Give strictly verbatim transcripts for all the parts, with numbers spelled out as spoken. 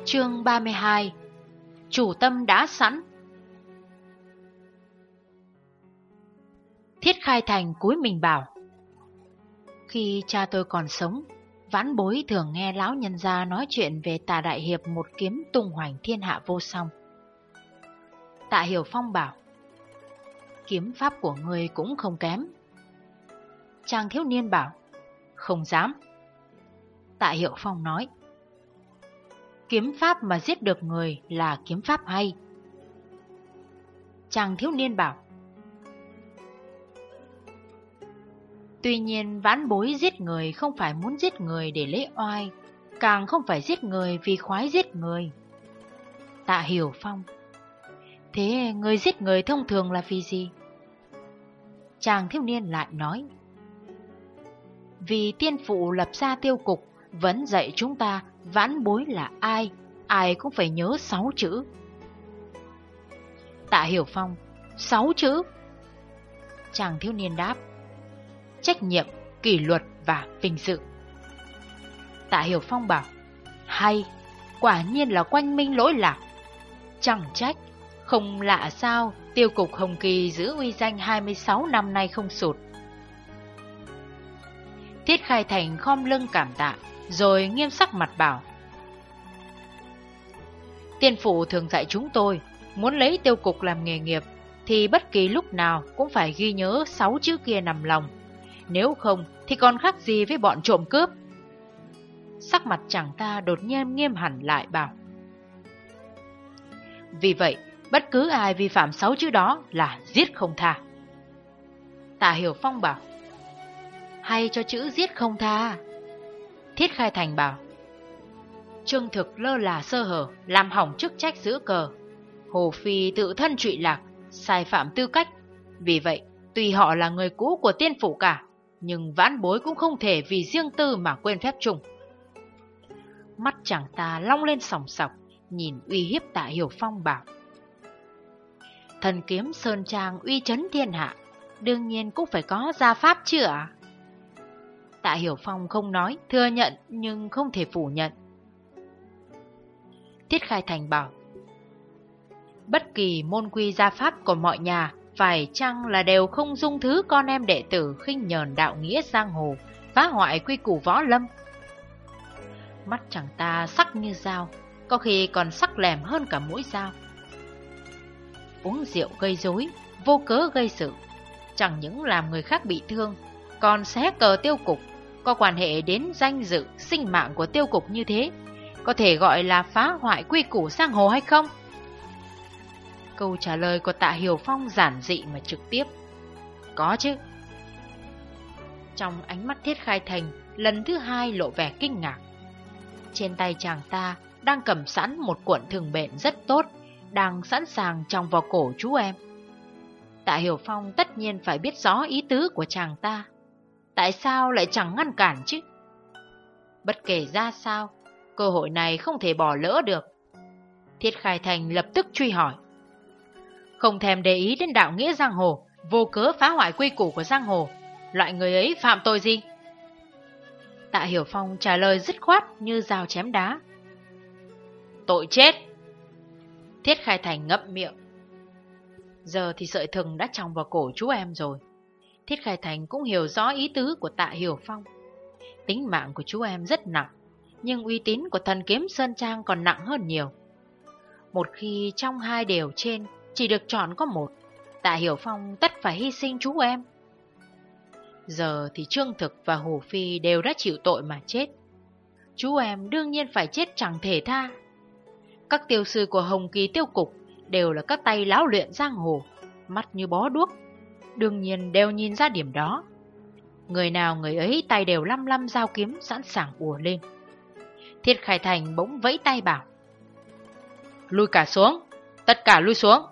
Chương ba mươi hai. Chủ tâm đã sẵn. Thiết Khai Thành cúi mình bảo: khi cha tôi còn sống, vãn bối thường nghe lão nhân gia nói chuyện về Tạ đại hiệp một kiếm tung hoành thiên hạ vô song. Tạ Hiểu Phong bảo: kiếm pháp của ngươi cũng không kém. Chàng thiếu niên bảo: không dám. Tạ Hiểu Phong nói: kiếm pháp mà giết được người là kiếm pháp hay. Chàng thiếu niên bảo: tuy nhiên vãn bối giết người không phải muốn giết người để lấy oai, càng không phải giết người vì khoái giết người. Tạ Hiểu Phong: thế người giết người thông thường là vì gì? Chàng thiếu niên lại nói: vì tiên phụ lập ra tiêu cục vẫn dạy chúng ta vãn bối là ai, ai cũng phải nhớ sáu chữ. Tạ Hiểu Phong: sáu chữ? Chàng thiếu niên đáp: trách nhiệm, kỷ luật và vinh dự. Tạ Hiểu Phong bảo: hay, quả nhiên là quanh minh lỗi lạc. Chẳng trách, không lạ sao tiêu cục Hồng Kỳ giữ uy danh hai mươi sáu năm nay không sụt. Thiết Khai Thành khom lưng cảm tạ, rồi nghiêm sắc mặt bảo: tiên phụ thường dạy chúng tôi, muốn lấy tiêu cục làm nghề nghiệp thì bất kỳ lúc nào cũng phải ghi nhớ sáu chữ kia nằm lòng. Nếu không thì còn khác gì với bọn trộm cướp. Sắc mặt chàng ta đột nhiên nghiêm hẳn lại bảo: vì vậy bất cứ ai vi phạm sáu chữ đó là giết không tha. Tạ Hiểu Phong bảo: hay cho chữ giết không tha. Thiết Khai Thành bảo: Trương Thực lơ là sơ hở, làm hỏng chức trách giữ cờ. Hồ Phi tự thân trụy lạc, sai phạm tư cách. Vì vậy tuy họ là người cũ của tiên phủ cả, nhưng vãn bối cũng không thể vì riêng tư mà quên phép chung. Mắt chàng ta long lên sòng sọc, nhìn uy hiếp Tạ Hiểu Phong bảo: thần kiếm sơn trang uy chấn thiên hạ, đương nhiên cũng phải có gia pháp chứ ạ? Tạ Hiểu Phong không nói, thừa nhận nhưng không thể phủ nhận. Thiết Khai Thành bảo: bất kỳ môn quy gia pháp của mọi nhà phải chăng là đều không dung thứ con em đệ tử khinh nhờn đạo nghĩa giang hồ, phá hoại quy củ võ lâm? Mắt chàng ta sắc như dao, có khi còn sắc lẻm hơn cả mũi dao. Uống rượu gây rối, vô cớ gây sự, chẳng những làm người khác bị thương, còn xé cờ tiêu cục, có quan hệ đến danh dự, sinh mạng của tiêu cục như thế, có thể gọi là phá hoại quy củ giang hồ hay không? Câu trả lời của Tạ Hiểu Phong giản dị mà trực tiếp: có chứ. Trong ánh mắt Thiết Khai Thành lần thứ hai lộ vẻ kinh ngạc. Trên tay chàng ta đang cầm sẵn một cuộn thừng bện rất tốt, đang sẵn sàng trong vào cổ chú em. Tạ Hiểu Phong tất nhiên phải biết rõ ý tứ của chàng ta, tại sao lại chẳng ngăn cản chứ? Bất kể ra sao, cơ hội này không thể bỏ lỡ được. Thiết Khai Thành lập tức truy hỏi: không thèm để ý đến đạo nghĩa giang hồ, vô cớ phá hoại quy củ của giang hồ, loại người ấy phạm tội gì? Tạ Hiểu Phong trả lời dứt khoát như dao chém đá: tội chết. Thiết Khai Thành ngậm miệng. Giờ thì sợi thừng đã tròng vào cổ chú em rồi. Thiết Khai Thành cũng hiểu rõ ý tứ của Tạ Hiểu Phong. Tính mạng của chú em rất nặng, nhưng uy tín của thần kiếm Sơn Trang còn nặng hơn nhiều. Một khi trong hai điều trên chỉ được chọn có một, Tạ Hiểu Phong tất phải hy sinh chú em. Giờ thì Trương Thực và Hồ Phi đều đã chịu tội mà chết. Chú em đương nhiên phải chết chẳng thể tha. Các tiêu sư của Hồng Kỳ tiêu cục đều là các tay lão luyện giang hồ, mắt như bó đuốc, đương nhiên đều nhìn ra điểm đó. Người nào người ấy tay đều lăm lăm dao kiếm sẵn sàng ùa lên. Thiết Khai Thành bỗng vẫy tay bảo: lui cả xuống, tất cả lui xuống.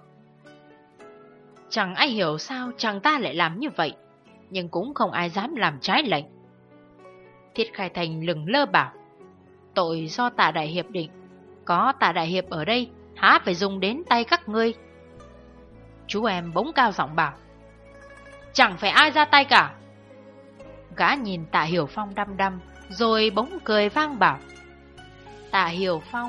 Chẳng ai hiểu sao chàng ta lại làm như vậy, nhưng cũng không ai dám làm trái lệnh. Thiết Khai Thành lừng lơ bảo: tội do Tạ đại hiệp định, có Tạ đại hiệp ở đây, há phải dùng đến tay các ngươi. Chú em bỗng cao giọng bảo: chẳng phải ai ra tay cả. Gã nhìn Tạ Hiểu Phong đăm đăm, rồi bỗng cười vang bảo: Tạ Hiểu Phong,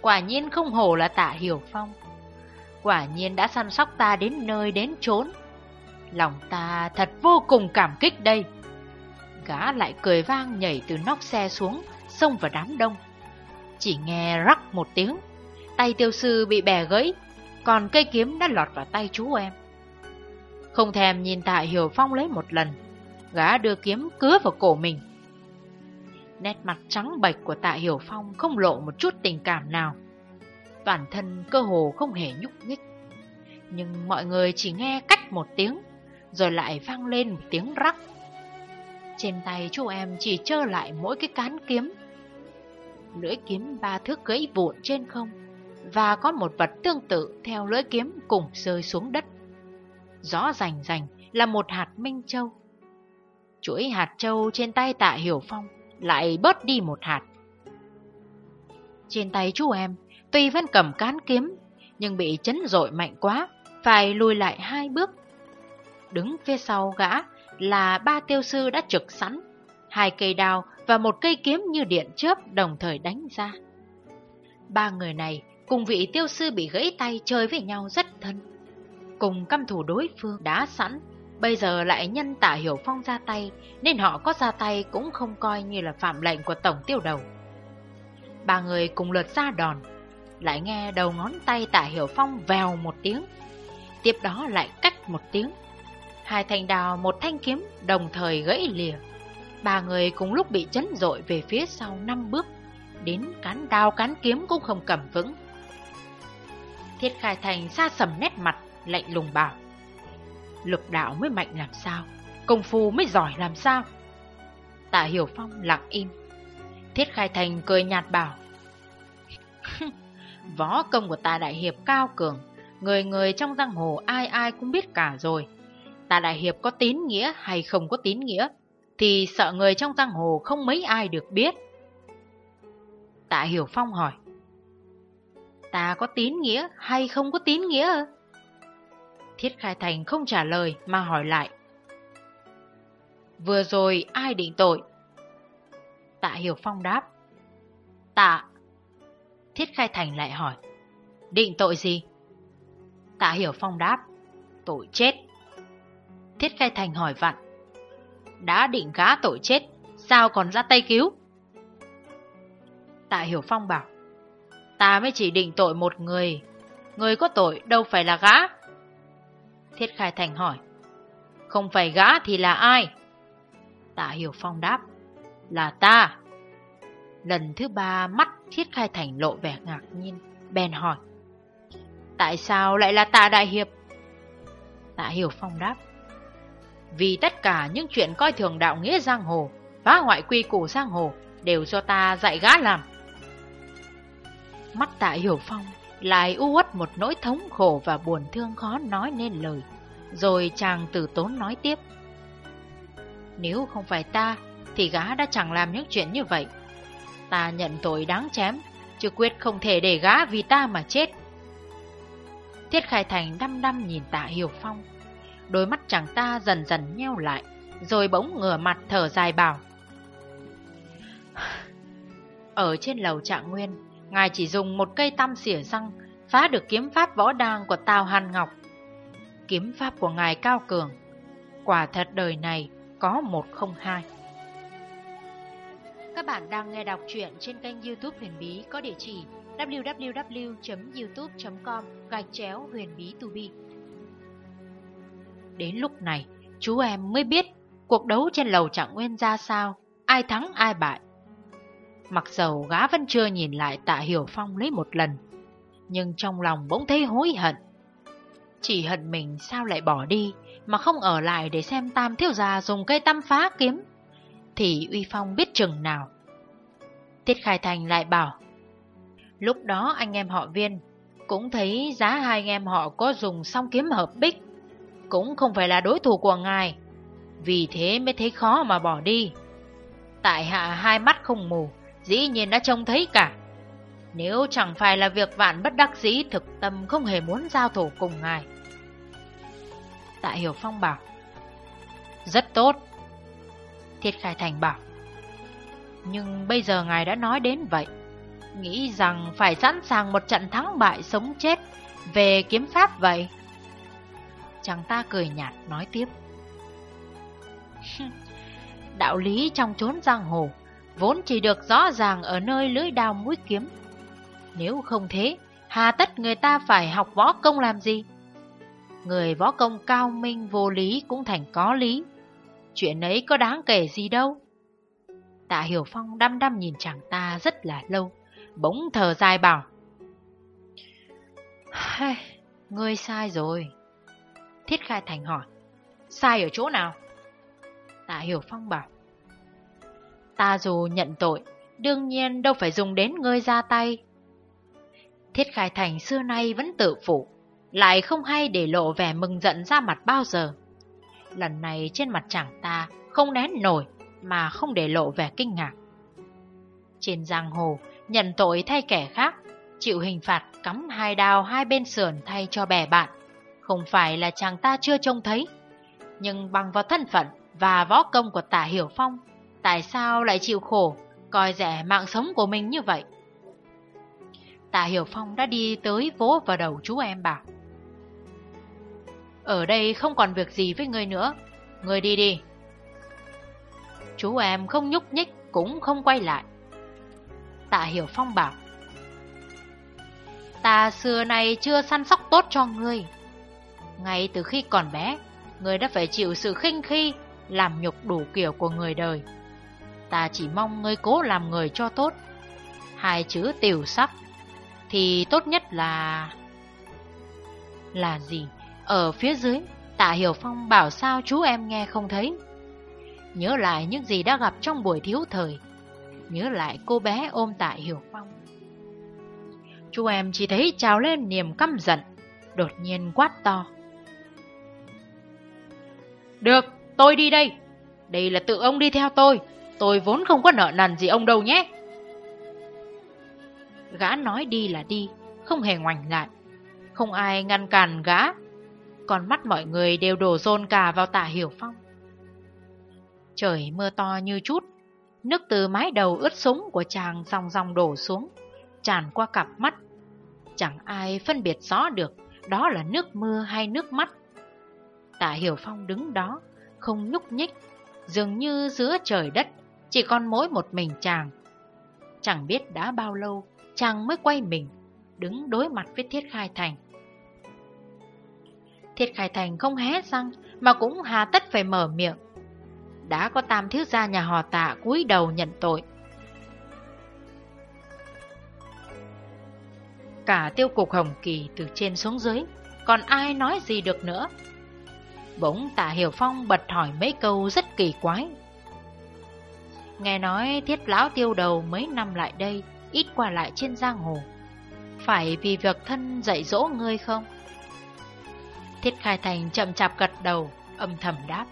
Quả nhiên không hổ là Tạ Hiểu Phong. Quả nhiên đã săn sóc ta đến nơi đến chốn. Lòng ta thật vô cùng cảm kích đây. Gã lại cười vang nhảy từ nóc xe xuống, xông vào đám đông. Chỉ nghe rắc một tiếng, tay tiêu sư bị bẻ gãy, còn cây kiếm đã lọt vào tay chú em. Không thèm nhìn Tạ Hiểu Phong lấy một lần, gã đưa kiếm cứa vào cổ mình. Nét mặt trắng bệch của Tạ Hiểu Phong không lộ một chút tình cảm nào. Toàn thân cơ hồ không hề nhúc nhích. Nhưng mọi người chỉ nghe cách một tiếng, rồi lại vang lên một tiếng rắc. Trên tay chú em chỉ trơ lại mỗi cái cán kiếm. Lưỡi kiếm ba thước gãy vụn trên không, và có một vật tương tự theo lưỡi kiếm cùng rơi xuống đất. Rõ rành rành là một hạt minh châu. Chuỗi hạt châu trên tay Tạ Hiểu Phong lại bớt đi một hạt. Trên tay chú em tuy vẫn cầm cán kiếm, nhưng bị chấn dội mạnh quá, phải lùi lại hai bước. Đứng phía sau gã là ba tiêu sư đã trực sẵn, hai cây đao và một cây kiếm như điện chớp đồng thời đánh ra. Ba người này cùng vị tiêu sư bị gãy tay chơi với nhau rất thân, cùng căm thù đối phương đã sẵn, bây giờ lại nhân Tạ Hiểu Phong ra tay, nên họ có ra tay cũng không coi như là phạm lệnh của tổng tiêu đầu. Ba người cùng lượt ra đòn, lại nghe đầu ngón tay Tạ Hiểu Phong vèo một tiếng, tiếp đó lại cách một tiếng. Hai thanh đao, một thanh kiếm đồng thời gãy lìa. Ba người cùng lúc bị chấn dội về phía sau năm bước, đến cán đao cán kiếm cũng không cầm vững. Thiết Khai Thành xa sầm nét mặt, lạnh lùng bảo: lực đạo mới mạnh làm sao, công phu mới giỏi làm sao? Tạ Hiểu Phong lặng im. Thiết Khai Thành cười nhạt bảo: võ công của Tạ đại hiệp cao cường, người người trong giang hồ ai ai cũng biết cả rồi. Tạ đại hiệp có tín nghĩa hay không có tín nghĩa thì sợ người trong giang hồ không mấy ai được biết. Tạ Hiểu Phong hỏi: ta có tín nghĩa hay không có tín nghĩa? Thiết Khai Thành không trả lời mà hỏi lại: vừa rồi ai định tội? Tạ Hiểu Phong đáp: tạ. Thiết Khai Thành lại hỏi: định tội gì? Tạ Hiểu Phong đáp: tội chết. Thiết Khai Thành hỏi vặn: đã định gã tội chết, sao còn ra tay cứu? Tạ Hiểu Phong bảo: ta mới chỉ định tội một người, người có tội đâu phải là gã. Thiết Khai Thành hỏi: không phải gã thì là ai? Tạ Hiểu Phong đáp: là ta. Lần thứ ba mắt Thiết Khai Thành lộ vẻ ngạc nhiên, bèn hỏi: tại sao lại là Tạ đại hiệp? Tạ Hiểu Phong đáp: vì tất cả những chuyện coi thường đạo nghĩa giang hồ, phá hoại quy củ giang hồ đều do ta dạy gã làm. Mắt Tạ Hiểu Phong lại u uất một nỗi thống khổ và buồn thương khó nói nên lời. Rồi chàng từ tốn nói tiếp: nếu không phải ta thì gã đã chẳng làm những chuyện như vậy. Ta nhận tội đáng chém, chứ quyết không thể để gã vì ta mà chết. Thiết Khai Thành đăm đăm nhìn Tạ Hiểu Phong, đôi mắt chàng ta dần dần nheo lại, rồi bỗng ngửa mặt thở dài bảo: ở trên lầu Trạng Nguyên, ngài chỉ dùng một cây tăm xỉa răng phá được kiếm pháp võ đàng của Tào Hàn Ngọc. Kiếm pháp của ngài cao cường, quả thật đời này có một không hai. Các bạn đang nghe đọc truyện trên kênh YouTube Huyền Bí có địa chỉ w w w chấm youtube chấm com gạch chéo huyền bí tu bi. Đến lúc này, chú em mới biết cuộc đấu trên lầu Trạng Nguyên ra sao, ai thắng ai bại. Mặc dầu gã vẫn chưa nhìn lại Tạ Hiểu Phong lấy một lần, nhưng trong lòng bỗng thấy hối hận. Chỉ hận mình sao lại bỏ đi mà không ở lại để xem Tam thiếu gia dùng cây tăm phá kiếm, thì uy phong biết chừng nào. Thiết Khai Thành lại bảo: lúc đó anh em họ Viên cũng thấy giá hai anh em họ có dùng song kiếm hợp bích, cũng không phải là đối thủ của ngài, vì thế mới thấy khó mà bỏ đi. Tại hạ hai mắt không mù, dĩ nhiên đã trông thấy cả. Nếu chẳng phải là việc vạn bất đắc dĩ, thực tâm không hề muốn giao thủ cùng ngài. Tạ Hiểu Phong bảo: rất tốt. Thiết Khai Thành bảo: nhưng bây giờ ngài đã nói đến vậy, nghĩ rằng phải sẵn sàng một trận thắng bại sống chết về kiếm pháp vậy. Chàng ta cười nhạt nói tiếp. Đạo lý trong chốn giang hồ vốn chỉ được rõ ràng ở nơi lưỡi đao mũi kiếm. Nếu không thế, hà tất người ta phải học võ công làm gì? Người võ công cao minh vô lý cũng thành có lý. Chuyện ấy có đáng kể gì đâu. Tạ Hiểu Phong đăm đăm nhìn chàng ta rất là lâu, bỗng thở dài bảo. Ngươi sai rồi. Thiết Khai Thành hỏi. Sai ở chỗ nào? Tạ Hiểu Phong bảo. Ta dù nhận tội, đương nhiên đâu phải dùng đến ngươi ra tay. Thiết Khai Thành xưa nay vẫn tự phụ, lại không hay để lộ vẻ mừng giận ra mặt bao giờ. Lần này trên mặt chàng ta không nén nổi mà không để lộ vẻ kinh ngạc. Trên giang hồ, nhận tội thay kẻ khác, chịu hình phạt cắm hai đao hai bên sườn thay cho bè bạn, không phải là chàng ta chưa trông thấy. Nhưng bằng vào thân phận và võ công của Tạ Hiểu Phong, tại sao lại chịu khổ, coi rẻ mạng sống của mình như vậy? Tạ Hiểu Phong đã đi tới vỗ vào đầu chú em bảo. Ở đây không còn việc gì với ngươi nữa, ngươi đi đi. Chú em không nhúc nhích cũng không quay lại. Tạ Hiểu Phong bảo. Ta xưa nay chưa săn sóc tốt cho ngươi. Ngay từ khi còn bé, ngươi đã phải chịu sự khinh khi, làm nhục đủ kiểu của người đời. Ta chỉ mong ngươi cố làm người cho tốt. Hai chữ tiểu sắc thì tốt nhất là... Là gì? Ở phía dưới, Tạ Hiểu Phong bảo sao chú em nghe không thấy. Nhớ lại những gì đã gặp trong buổi thiếu thời, nhớ lại cô bé ôm Tạ Hiểu Phong. Chú em chỉ thấy trào lên niềm căm giận, đột nhiên quát to. Được, tôi đi đây. Đây là tự ông đi theo tôi. Tôi vốn không có nợ nần gì ông đâu nhé. Gã nói đi là đi, không hề ngoảnh lại. Không ai ngăn cản gã. Còn mắt mọi người đều đổ dồn cả vào Tạ Hiểu Phong. Trời mưa to như chút. Nước từ mái đầu ướt sũng của chàng dòng dòng đổ xuống, tràn qua cặp mắt. Chẳng ai phân biệt rõ được đó là nước mưa hay nước mắt. Tạ Hiểu Phong đứng đó, không nhúc nhích, dường như giữa trời đất chỉ còn mỗi một mình chàng. Chẳng biết đã bao lâu chàng mới quay mình, đứng đối mặt với Thiết Khai Thành. Thiết Khai Thành không hé răng mà cũng hà tất phải mở miệng. Đã có tam thiếu gia nhà họ Tạ cúi đầu nhận tội. Cả tiêu cục Hồng Kỳ từ trên xuống dưới, còn ai nói gì được nữa. Bỗng Tạ Hiểu Phong bật hỏi mấy câu rất kỳ quái. Nghe nói Thiết lão tiêu đầu mấy năm lại đây ít qua lại trên giang hồ, phải vì việc thân dạy dỗ ngươi không? Thiết Khai Thành chậm chạp gật đầu, âm thầm đáp.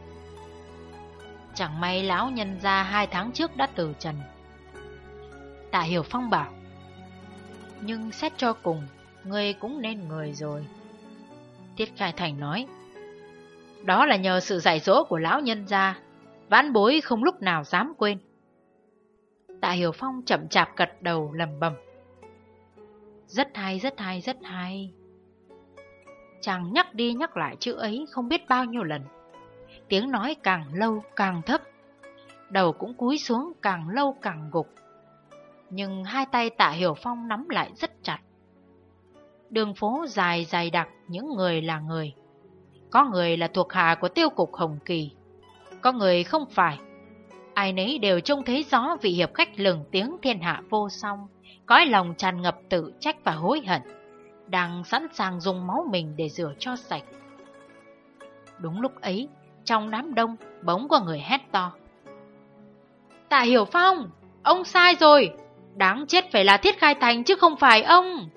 Chẳng may lão nhân gia hai tháng trước đã từ trần. Tạ Hiểu Phong bảo. Nhưng xét cho cùng, ngươi cũng nên người rồi. Thiết Khai Thành nói. Đó là nhờ sự dạy dỗ của lão nhân gia, vãn bối không lúc nào dám quên. Tạ Hiểu Phong chậm chạp gật đầu lẩm bẩm. Rất hay, rất hay, rất hay. Chàng nhắc đi nhắc lại chữ ấy không biết bao nhiêu lần. Tiếng nói càng lâu càng thấp, đầu cũng cúi xuống càng lâu càng gục. Nhưng hai tay Tạ Hiểu Phong nắm lại rất chặt. Đường phố dài dày đặc những người là người. Có người là thuộc hạ của tiêu cục Hồng Kỳ, có người không phải. Ai nấy đều trông thấy rõ vị hiệp khách lừng tiếng thiên hạ vô song, cõi lòng tràn ngập tự trách và hối hận, đang sẵn sàng dùng máu mình để rửa cho sạch. Đúng lúc ấy, trong đám đông bỗng có người hét to. Tạ Hiểu Phong, ông sai rồi, đáng chết phải là Thiết Khai Thành chứ không phải ông.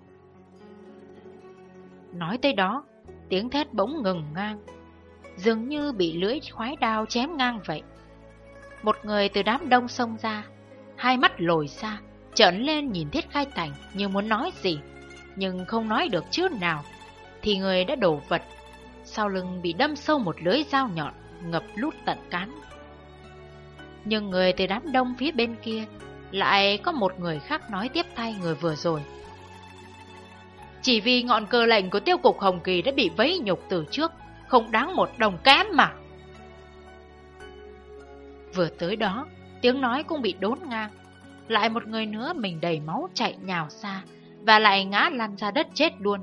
Nói tới đó, tiếng thét bỗng ngừng ngang, dường như bị lưỡi khoái đao chém ngang vậy. Một người từ đám đông xông ra, hai mắt lồi ra, trợn lên nhìn Thiết Khai Thành như muốn nói gì, nhưng không nói được chữ nào, thì người đã đổ vật, sau lưng bị đâm sâu một lưỡi dao nhọn, ngập lút tận cán. Nhưng người từ đám đông phía bên kia Lại có một người khác nói tiếp thay người vừa rồi. Chỉ vì ngọn cờ lệnh của tiêu cục Hồng Kỳ đã bị vấy nhục từ trước, không đáng một đồng kém mà. Vừa tới đó, tiếng nói cũng bị đốn ngang. Lại một người nữa mình đầy máu chạy nhào xa, và lại ngã lăn ra đất chết luôn.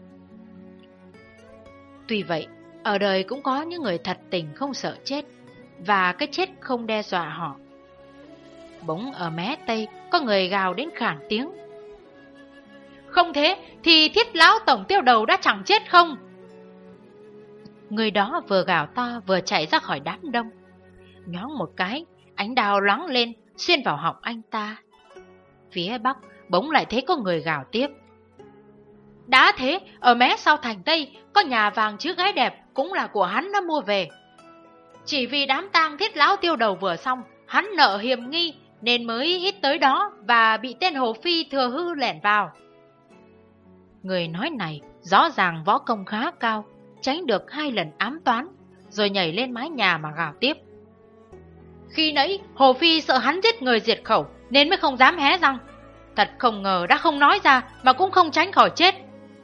Tuy vậy, ở đời cũng có những người thật tình không sợ chết, và cái chết không đe dọa họ. Bỗng ở mé tây có người gào đến khản tiếng. Không thế thì Thiết lão tổng tiêu đầu đã chẳng chết không? Người đó vừa gào to vừa chạy ra khỏi đám đông. Nhoáng một cái, ánh đao loáng lên xuyên vào họng anh ta. Phía bắc bỗng lại thấy có người gào tiếp. Đã thế, ở mé sau thành Tây có nhà vàng chữ gái đẹp, cũng là của hắn đã mua về. Chỉ vì đám tang Thiết lão tiêu đầu vừa xong, hắn nợ hiềm nghi nên mới ít tới đó và bị tên Hồ Phi thừa hư lẻn vào. Người nói này rõ ràng võ công khá cao, tránh được hai lần ám toán, rồi nhảy lên mái nhà mà gào tiếp. Khi nãy Hồ Phi sợ hắn giết người diệt khẩu nên mới không dám hé răng. Thật không ngờ đã không nói ra mà cũng không tránh khỏi chết.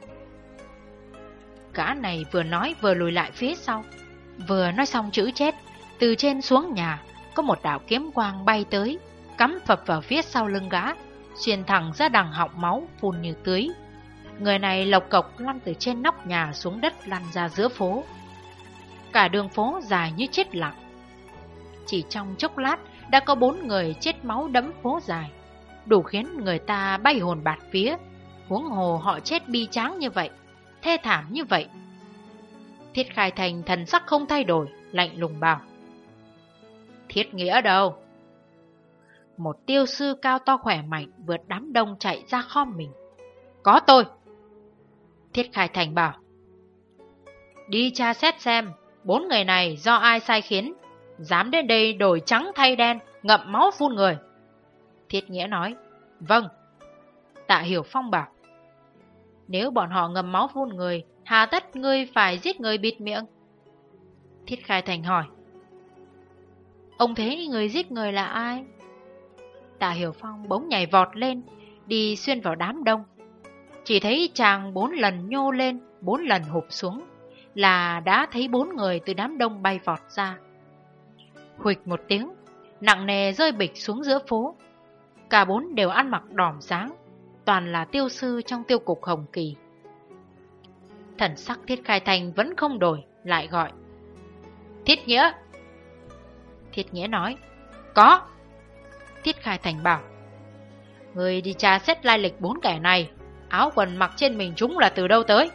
Gã này vừa nói vừa lùi lại phía sau. Vừa nói xong chữ chết, từ trên xuống nhà có một đạo kiếm quang bay tới, cắm phập vào phía sau lưng gã, xuyên thẳng ra đằng họng máu phun như tưới. Người này lộc cộc lăn từ trên nóc nhà xuống đất, lăn ra giữa phố. Cả đường phố dài như chết lặng. Chỉ trong chốc lát đã có bốn người chết máu đẫm phố dài, đủ khiến người ta bay hồn bạt vía. Huống hồ họ chết bi tráng như vậy, thê thảm như vậy. Thiết Khai Thành thần sắc không thay đổi, lạnh lùng bảo. Thiết Nghĩa đâu? Một tiêu sư cao to khỏe mạnh vượt đám đông chạy ra khom mình. Có tôi. Thiết Khai Thành bảo. Đi tra xét xem bốn người này do ai sai khiến, dám đến đây đổi trắng thay đen, ngậm máu phun người. Thiết Nghĩa nói. Vâng. Tạ Hiểu Phong bảo. Nếu bọn họ ngậm máu phun người, hà tất ngươi phải giết người bịt miệng? Thiết Khai Thành hỏi. Ông thấy người giết người là ai? Tạ Hiểu Phong bỗng nhảy vọt lên, đi xuyên vào đám đông. Chỉ thấy chàng bốn lần nhô lên, bốn lần hụp xuống, là đã thấy bốn người từ đám đông bay vọt ra. Huỵch một tiếng, nặng nề rơi bịch xuống giữa phố. Cả bốn đều ăn mặc đỏm dáng, toàn là tiêu sư trong tiêu cục Hồng Kỳ. Thần sắc Thiết Khai Thành vẫn không đổi, lại gọi. Thiết Nghĩa. Thiết Nghĩa nói. Có. Thiết Khai Thành bảo. Người đi tra xét lai lịch bốn kẻ này, áo quần mặc trên mình chúng là từ đâu tới?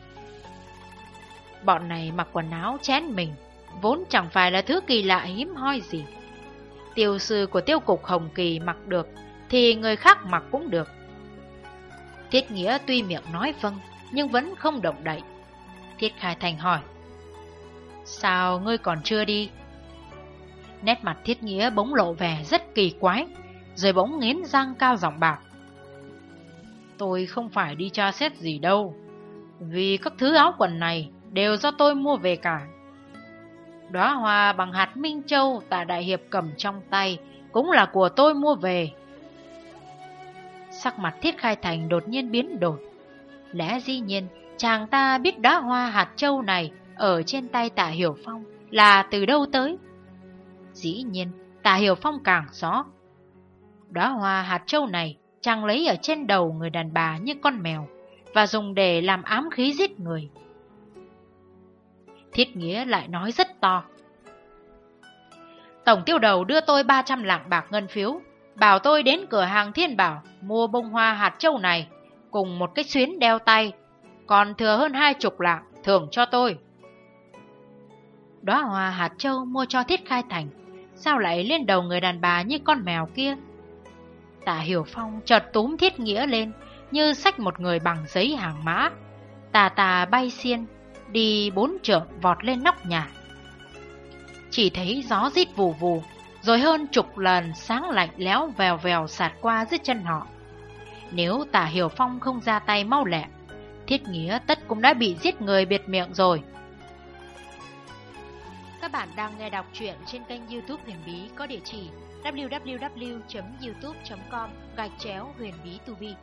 Bọn này mặc quần áo chén mình, vốn chẳng phải là thứ kỳ lạ hiếm hoi gì. Tiêu sư của tiêu cục Hồng Kỳ mặc được, thì người khác mặc cũng được. Thiết Nghĩa tuy miệng nói vâng, nhưng vẫn không động đậy. Thiết Khai Thành hỏi. Sao ngươi còn chưa đi? Nét mặt Thiết Nghĩa bỗng lộ vẻ rất kỳ quái, rồi bỗng nghiến răng cao giọng bảo. Tôi không phải đi tra xét gì đâu, vì các thứ áo quần này đều do tôi mua về cả. Đóa hoa bằng hạt Minh Châu Tạ đại hiệp cầm trong tay cũng là của tôi mua về. Sắc mặt Thiết Khai Thành đột nhiên biến đổi. Lẽ dĩ nhiên chàng ta biết đóa hoa hạt châu này ở trên tay Tạ Hiểu Phong là từ đâu tới. Dĩ nhiên Tạ Hiểu Phong càng rõ. Đóa hoa hạt châu này chàng lấy ở trên đầu người đàn bà như con mèo, và dùng để làm ám khí giết người. Thiết Nghĩa lại nói rất to. Tổng tiêu đầu đưa tôi ba trăm lạng bạc ngân phiếu, bảo tôi đến cửa hàng Thiên Bảo mua bông hoa hạt châu này cùng một cái xuyến đeo tay, còn thừa hơn hai chục lạng thưởng cho tôi. Đóa hoa hạt châu mua cho Thiết Khai Thành, sao lại lên đầu người đàn bà như con mèo kia? Tạ Hiểu Phong chợt túm Thiết Nghĩa lên, như xách một người bằng giấy hàng mã, tà tà bay xiên, đi bốn trượng vọt lên nóc nhà. Chỉ thấy gió rít vù vù, rồi hơn chục lần sáng lạnh lẽo vèo vèo sạt qua dưới chân họ. Nếu Tạ Hiểu Phong không ra tay mau lẹ, Thiết Nghĩa tất cũng đã bị giết người bịt miệng rồi. Các bạn đang nghe đọc truyện trên kênh YouTube Huyền Bí có địa chỉ w w w chấm youtube chấm com gạch chéo huyền bí tu vi.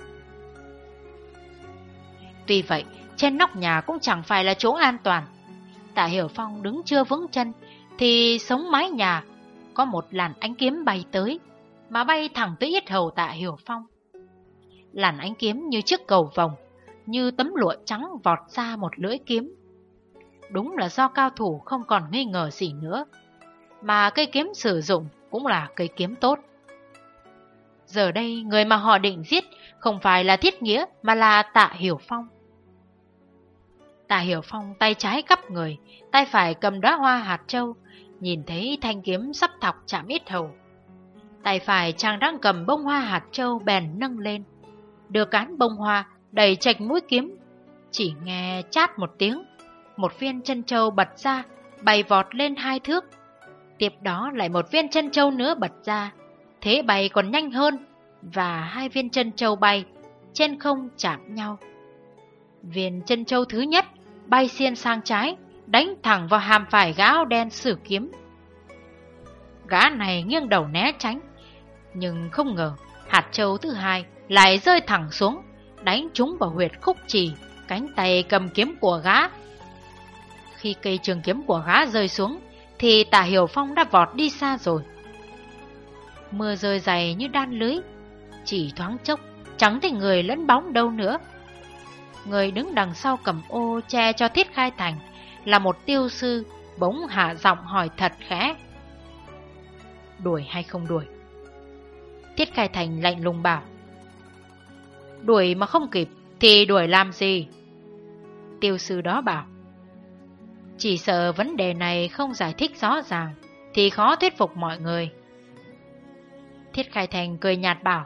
Tuy vậy, trên nóc nhà cũng chẳng phải là chỗ an toàn. Tạ Hiểu Phong đứng chưa vững chân thì sống mái nhà có một làn ánh kiếm bay tới, mà bay thẳng tới yết hầu Tạ Hiểu Phong. Làn ánh kiếm như chiếc cầu vồng, như tấm lụa trắng vọt ra một lưỡi kiếm. Đúng là do cao thủ không còn nghi ngờ gì nữa, mà cây kiếm sử dụng cũng là cây kiếm tốt. Giờ đây người mà họ định giết không phải là Thiết Nghĩa mà là Tạ Hiểu Phong. Tạ Hiểu Phong tay trái cắp người, tay phải cầm đóa hoa hạt châu, nhìn thấy thanh kiếm sắp thọc chạm yết hầu. Tay phải chàng đang cầm bông hoa hạt châu bèn nâng lên, đưa cán bông hoa đẩy chạch mũi kiếm. Chỉ nghe chát một tiếng, một viên chân châu bật ra, bay vọt lên hai thước. Tiếp đó lại một viên chân châu nữa bật ra, thế bay còn nhanh hơn, và hai viên chân châu bay trên không chạm nhau. Viên chân châu thứ nhất bay xiên sang trái, đánh thẳng vào hàm phải gã áo đen sử kiếm. Gã này nghiêng đầu né tránh, nhưng không ngờ hạt châu thứ hai lại rơi thẳng xuống, đánh trúng vào huyệt khúc trì cánh tay cầm kiếm của gã. Khi cây trường kiếm của gã rơi xuống thì Tạ Hiểu Phong đã vọt đi xa rồi. Mưa rơi dày như đan lưới, chỉ thoáng chốc chẳng thấy người lẫn bóng đâu nữa. Người đứng đằng sau cầm ô che cho Thiết Khai Thành là một tiêu sư bỗng hạ giọng hỏi thật khẽ: đuổi hay không đuổi? Thiết Khai Thành lạnh lùng bảo: đuổi mà không kịp thì đuổi làm gì? Tiêu sư đó bảo: chỉ sợ vấn đề này không giải thích rõ ràng thì khó thuyết phục mọi người. Thiết Khai Thành cười nhạt bảo: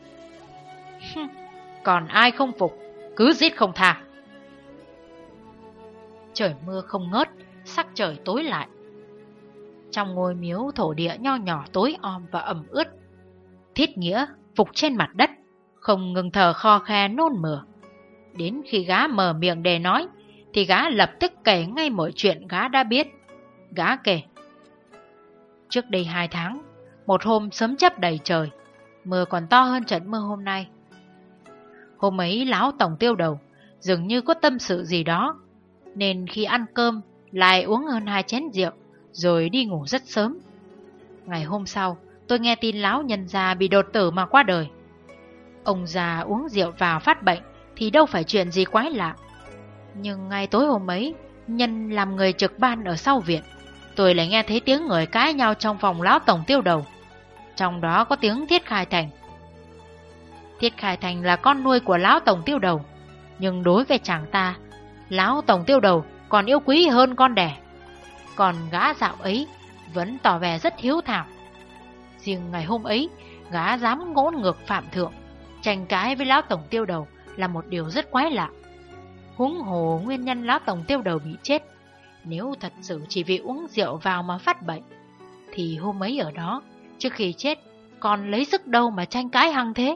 còn ai không phục, cứ giết không tha. Trời mưa không ngớt, sắc trời tối lại. Trong ngôi miếu thổ địa nho nhỏ tối om và ẩm ướt, Thiết Nghĩa phục trên mặt đất, không ngừng thở kho khe nôn mửa. Đến khi gã mở miệng để nói thì gã lập tức kể ngay mọi chuyện gã đã biết. Gã kể: trước đây hai tháng, một hôm sấm chớp đầy trời, mưa còn to hơn trận mưa hôm nay. Hôm ấy lão tổng tiêu đầu dường như có tâm sự gì đó, nên khi ăn cơm lại uống hơn hai chén rượu rồi đi ngủ rất sớm. Ngày hôm sau, tôi nghe tin lão nhân già bị đột tử mà qua đời. Ông già uống rượu vào phát bệnh thì đâu phải chuyện gì quái lạ. Nhưng ngay tối hôm ấy, nhân làm người trực ban ở sau viện, tôi lại nghe thấy tiếng người cãi nhau trong phòng lão tổng tiêu đầu. Trong đó có tiếng Thiết Khai Thành. Thiết Khai Thành là con nuôi của lão tổng tiêu đầu, nhưng đối với chàng ta, lão tổng tiêu đầu còn yêu quý hơn con đẻ. Còn gã dạo ấy vẫn tỏ vẻ rất hiếu thảo. Riêng ngày hôm ấy, gã dám ngỗ ngược phạm thượng, tranh cãi với lão tổng tiêu đầu là một điều rất quái lạ. Huống hồ nguyên nhân lão tổng tiêu đầu bị chết, nếu thật sự chỉ vì uống rượu vào mà phát bệnh, thì hôm ấy ở đó, trước khi chết, còn lấy sức đâu mà tranh cãi hăng thế.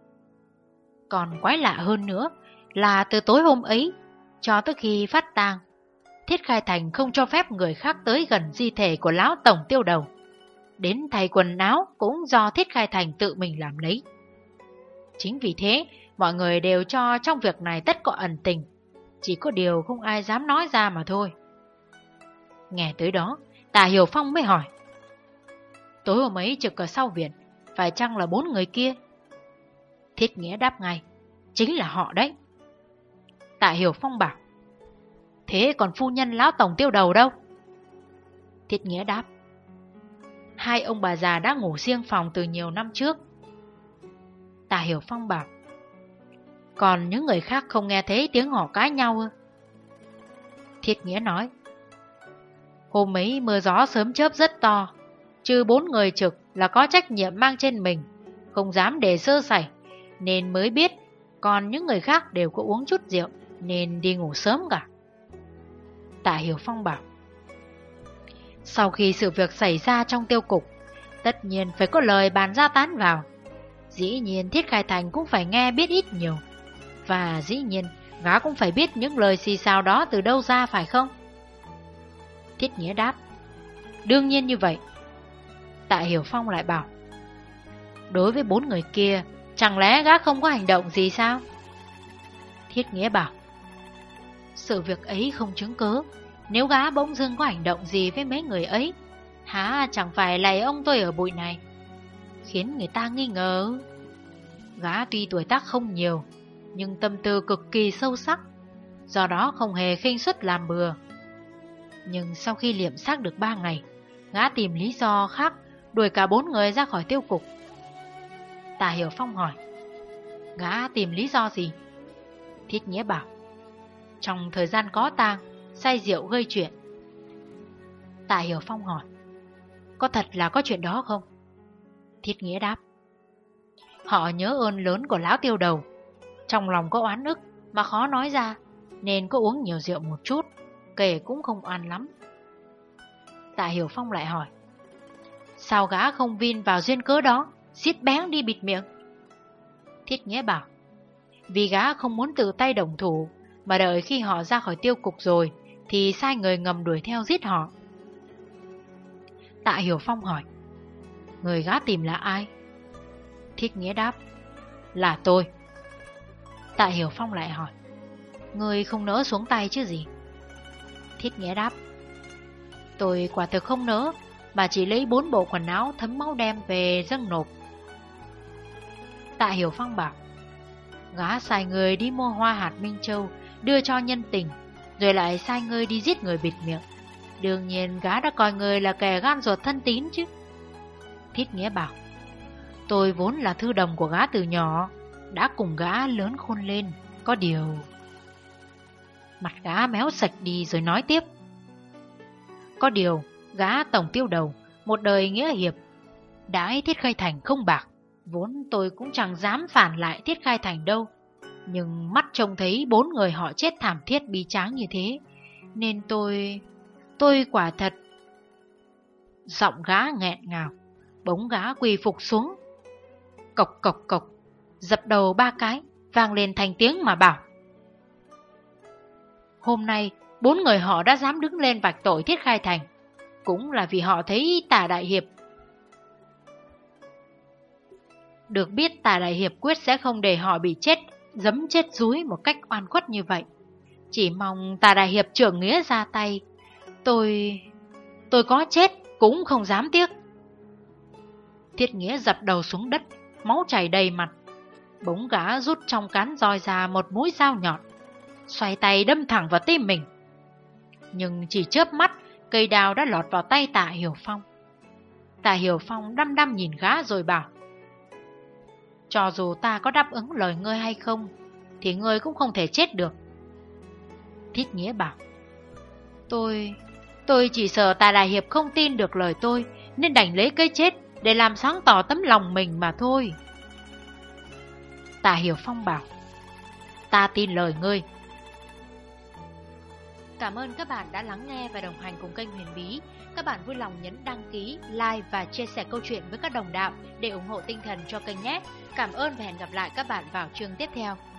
Còn quái lạ hơn nữa là từ tối hôm ấy cho tới khi phát tang, Thiết Khai Thành không cho phép người khác tới gần di thể của lão tổng tiêu đầu. Đến thay quần áo cũng do Thiết Khai Thành tự mình làm lấy. Chính vì thế, mọi người đều cho trong việc này tất có ẩn tình, chỉ có điều không ai dám nói ra mà thôi. Nghe tới đó, Tạ Hiểu Phong mới hỏi: tối hôm ấy trực ở sau viện, phải chăng là bốn người kia? Thiết Nghĩa đáp ngay: chính là họ đấy. Tạ Hiểu Phong bảo: thế còn phu nhân lão tổng tiêu đầu đâu? Thiết Nghĩa đáp: hai ông bà già đã ngủ riêng phòng từ nhiều năm trước. Tạ Hiểu Phong bảo: còn những người khác không nghe thấy tiếng họ cãi nhau ư? Thiết Nghĩa nói: hôm ấy mưa gió sớm chớp rất to, trừ bốn người trực là có trách nhiệm mang trên mình, không dám để sơ sẩy, nên mới biết. Còn những người khác đều có uống chút rượu nên đi ngủ sớm cả. Tạ Hiểu Phong bảo: sau khi sự việc xảy ra trong tiêu cục, tất nhiên phải có lời bàn ra tán vào. Dĩ nhiên Thiết Khai Thành cũng phải nghe biết ít nhiều, và dĩ nhiên gã cũng phải biết những lời xì xào đó từ đâu ra, phải không? Thiết Nghĩa đáp: đương nhiên như vậy. Tạ Hiểu Phong lại bảo, đối với bốn người kia, chẳng lẽ gã không có hành động gì sao? Thiết Nghĩa bảo, sự việc ấy không chứng cớ. Nếu gã bỗng dưng có hành động gì với mấy người ấy, há chẳng phải lạy ông tôi ở bụi này, khiến người ta nghi ngờ. Gã tuy tuổi tác không nhiều, nhưng tâm tư cực kỳ sâu sắc, do đó không hề khinh suất làm bừa. Nhưng sau khi liệm xác được ba ngày, gã tìm lý do khác đuổi cả bốn người ra khỏi tiêu cục. Tạ Hiểu Phong hỏi, gã tìm lý do gì? Thiết Nghĩa bảo, trong thời gian có tang, say rượu gây chuyện. Tạ Hiểu Phong hỏi, có thật là có chuyện đó không? Thiết Nghĩa đáp, họ nhớ ơn lớn của lão Tiêu Đầu, trong lòng có oán ức mà khó nói ra, nên có uống nhiều rượu một chút, kể cũng không oan lắm. Tạ Hiểu Phong lại hỏi, sao gã không vin vào duyên cớ đó, xiết bén đi bịt miệng? Thiết Nghĩa bảo, vì gã không muốn tự tay động thủ, mà đợi khi họ ra khỏi tiêu cục rồi thì sai người ngầm đuổi theo giết họ. Tạ Hiểu Phong hỏi, người gã tìm là ai? Thiết Nghĩa đáp, là tôi. Tạ Hiểu Phong lại hỏi, người không nỡ xuống tay chứ gì? Thiết Nghĩa đáp, tôi quả thực không nỡ, mà chỉ lấy bốn bộ quần áo thấm máu đem về dâng nộp. Tạ Hiểu Phong bảo, gã sai người đi mua hoa hạt Minh Châu đưa cho nhân tình, rồi lại sai người đi giết người bịt miệng. Đương nhiên gã đã coi người là kẻ gan ruột thân tín chứ. Thiết Nghĩa bảo, tôi vốn là thư đồng của gã từ nhỏ, đã cùng gã lớn khôn lên, có điều... Mặt gã méo sạch đi rồi nói tiếp, có điều gã Tổng Tiêu Đầu, một đời nghĩa hiệp, đãi Thiết Khai Thành không bạc, vốn tôi cũng chẳng dám phản lại Thiết Khai Thành đâu. Nhưng mắt trông thấy bốn người họ chết thảm thiết bi tráng như thế, nên tôi... tôi quả thật... Giọng gã nghẹn ngào, bỗng gã quỳ phục xuống. Cộc cộc cộc, dập đầu ba cái, vang lên thành tiếng mà bảo, hôm nay bốn người họ đã dám đứng lên vạch tội Thiết Khai Thành, cũng là vì họ thấy Tả Đại Hiệp. Được biết Tả Đại Hiệp quyết sẽ không để họ bị chết, giấm chết dúi một cách oan khuất như vậy. Chỉ mong Tả Đại Hiệp trưởng nghĩa ra tay, tôi... tôi có chết cũng không dám tiếc. Thiết Nghĩa dập đầu xuống đất, máu chảy đầy mặt. Bỗng gã rút trong cán roi ra một mũi dao nhọn, xoay tay đâm thẳng vào tim mình. Nhưng chỉ chớp mắt, cây đao đã lọt vào tay Tạ Hiểu Phong. Tạ Hiểu Phong đăm đăm nhìn gã rồi bảo, cho dù ta có đáp ứng lời ngươi hay không, thì ngươi cũng không thể chết được. Thiết Nghĩa bảo, Tôi... tôi chỉ sợ Tạ Đại Hiệp không tin được lời tôi, nên đành lấy cái chết để làm sáng tỏ tấm lòng mình mà thôi. Tạ Hiểu Phong bảo, ta tin lời ngươi. Cảm ơn các bạn đã lắng nghe và đồng hành cùng kênh Huyền Bí. Các bạn vui lòng nhấn đăng ký, like và chia sẻ câu chuyện với các đồng đạo để ủng hộ tinh thần cho kênh nhé. Cảm ơn và hẹn gặp lại các bạn vào chương tiếp theo.